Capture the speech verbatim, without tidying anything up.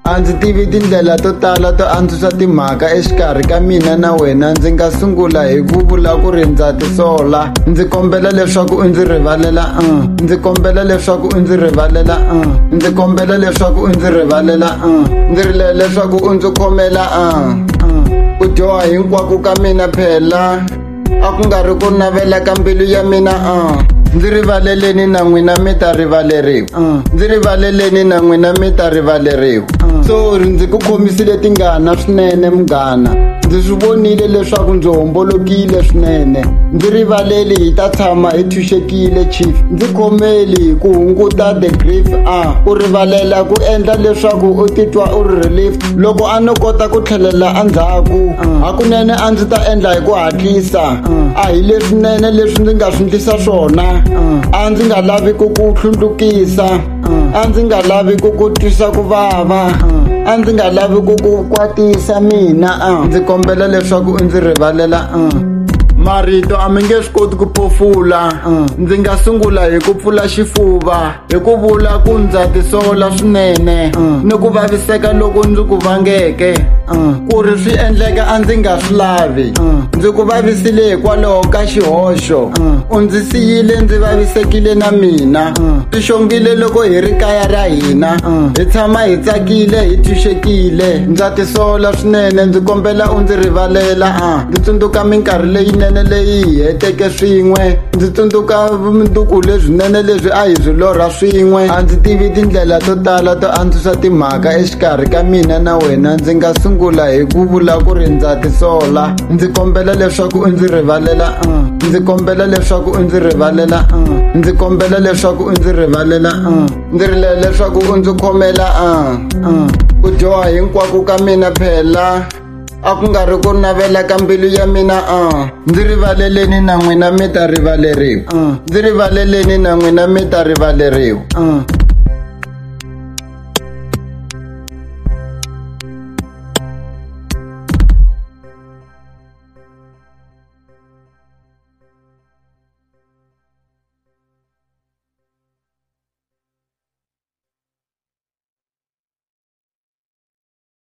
A ndzi tivi tindlela to tala to antswisa timhaka exikarhi ka mina na wena. Ndzi nga sungula hi ku vula ku ri ndza tisola. Ndzi kombela leswaku u ndzi rivalela uh. Ndzi kombela leswaku u ndzi rivalela uh. Ndzi kombela leswaku u ndzi rivalela uh. Ndzi rile leswaku u ndzi khomela uh. uh. Ku dyoha hinkwako ka mina phela a ku nga ri ku navela ka mbilu ya mina uh. Ndzi rivaleleni na n'wina mi ta rivaleriwa uh. Ndzi rivaleleni na n'wina mi ta rivaleriwa uh. Sorry ndzi ku khomisile tingana swinene munghana. Ndzi swi vonile leswaku ndzi hombolokile swinene. Ndzi rivaleli hi ta tshama hi thuxekile chief. Ndzi khomeli hi ku hunguta the grief ah ku rivalela ku endla leswaku u titwa u ri relief. Loko a no kota ku tlhelela endzhaku hakunene a ndzi ta endla hi ku hatlisa. A hi leswinene leswi ndzi nga swi ndlisa swona. A ndzi nga lavi ku ku hlundzukisa. A ndzi nga lavi ku ku twisa ku vava. A ndzi nga lavi ku ku kwatisa mina. Ndzi kombela leswaku u ndzi rivalela uh. Marito a mi nge swi koti ku phofula uh. Ndzi nga sungula hi ku pfula xifuva hi ku vula ku ndza tisola swinene uh. Ni ku vaviseka loko ndzi ku vangeke uh. Ku ri swi endleka a ndzi nga swi lavi uh. Ndzi ku vavisile hikwalaho ka xihoxo uh. U ndzi siyile ndzi vavisekile na mina uh. Swi xongile loko hi ri kaya ra hina uh. Hi tshama hi tsakile hi thuxekile. Ndza tisola swinene ndzi kombela u ndzi rivalela uh. Ndzi tsundzuka minkarhi leyinene leyi hi heteke swin'we. Ndzi tsundzuka vumundzuku lebyinene leswi a hi byi lorha swin'we. A ndzi tivi tindlela to tala to antswisa timhaka exikarhi ka mina na wena. Ndzi nga sungula hi ku vula ku ri ndza tisola. Ndzi kombela leswaku u ndzi rivalela uh. Ndzi kombela leswaku u ndzi rivalela uh. Ndzi kombela leswaku u ndzi rivalela uh. Ndzi rile leswaku u ndzi khomela uh. uh. Ku dyoha hinkwako ka mina phela a ku nga ri ku navela ka mbilu ya mina uh. Ndzi rivaleleni na n'wina mi ta rivaleriwa uh. Ndzi rivaleleni na n'wina mi ta rivaleriwa uh.